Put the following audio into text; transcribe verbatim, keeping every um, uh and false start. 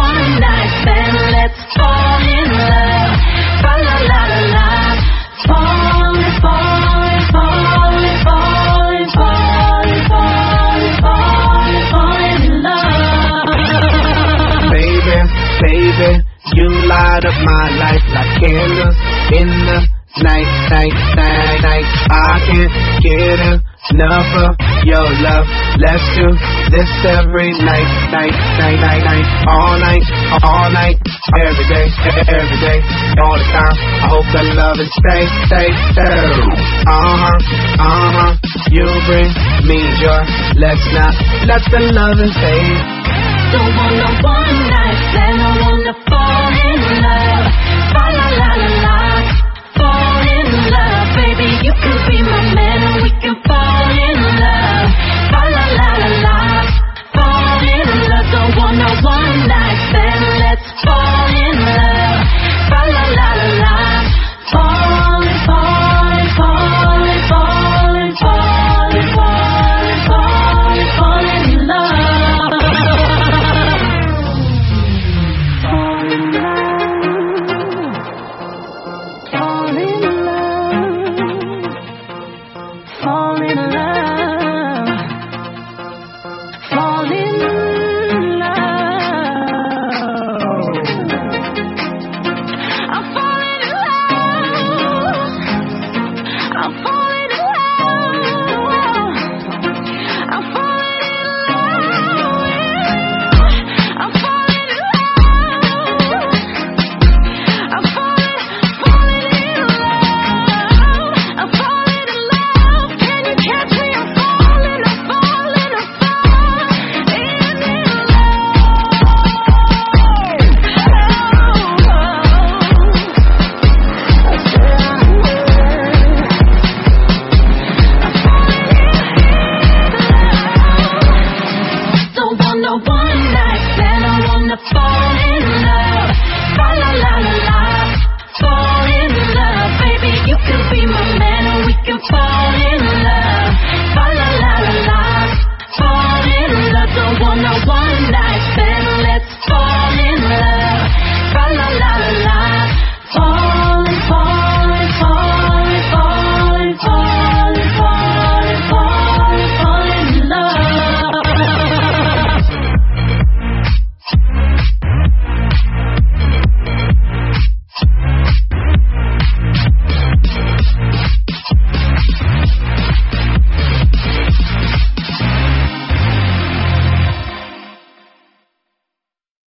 one night stand. Let's fall in love. Fa la la la la. Falling, falling, falling, falling, falling, falling, falling, falling in love. Baby, baby, you light up my life like candles in the night, night, night, night. I can't get enough of your love. Let's do this every night, night, night, night, night, all night, all night, every day, every day, all the time. I hope that love is stay, stay, stay. Uh-huh, uh-huh, you bring me joy. Let's not let the love fade. Don't want no one night.